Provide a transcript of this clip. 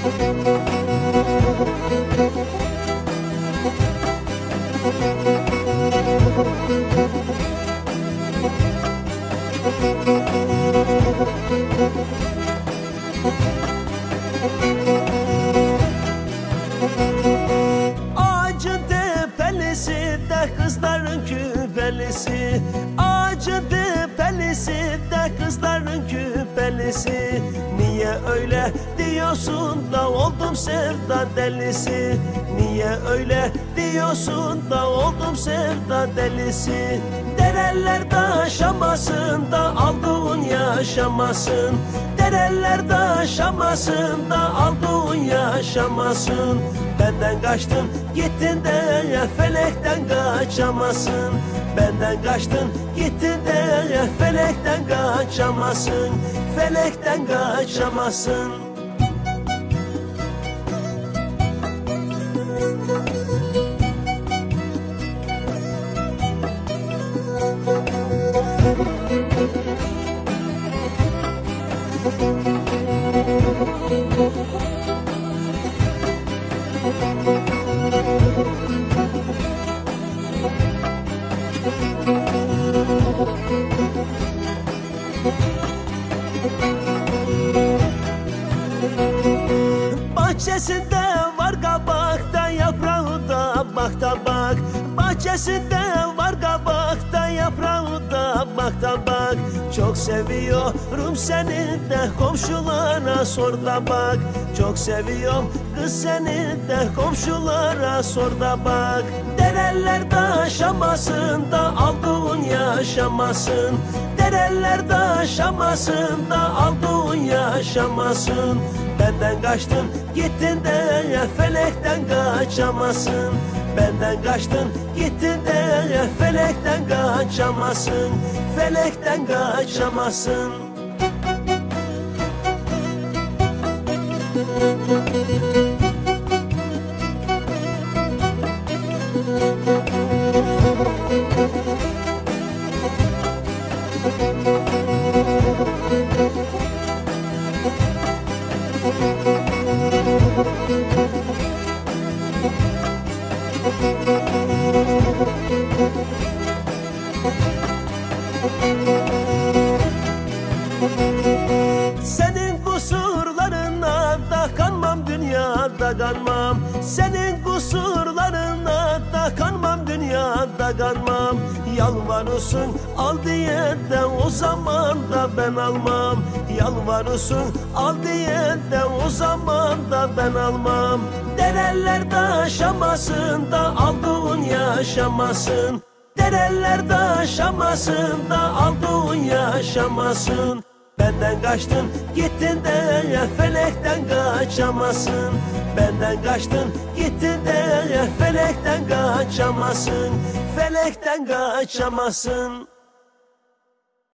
Ağacın tepelisi de kızların küpelisi, ağacın tepelisi de kızların küpelisi. Niye öyle diyorsun da oldum sevda delisi? Niye öyle diyorsun da oldum sevda delisi? Derelerde aşamasın da aldığın yaşamasın. Derelerde aşamasın da aldığın yaşamasın. Benden kaçtın gittin de felekten kaçamasın. Benden kaçtın gittin de felekten kaçamasın. Felekten kaçamasın. Bahçesinde var kabakta yaprağı da bakta bak. Bahçesinde var kabakta yaprağı da bakta bak. Çok seviyorum seni de komşulara sor da bak. Çok seviyorum kız seni de komşulara sor da bak. Derelerde aşamasın da aldığın yaşamasın. Derelerde aşamasın da aldığın yaşamasın. Benden kaçtın gittin de felekten kaçamasın. Benden kaçtın gittin de felekten kaçamasın. Felekten kaçamasın. Senin kusurlarına da kanmam, dünyada kanmam. Senin kusurlarına da kanmam, dünyada kanmam. Yalvarırsın al diye de o zaman da ben almam. Yalvarırsın al diye de o zaman da ben almam. Derelerde aşamasın da aldığın yaşamasın. Derelerde aşamasın da aldığın yaşamasın. Benden kaçtın gittin de felekten kaçamasın. Benden kaçtın gittin de felekten kaçamasın. Felekten kaçamasın.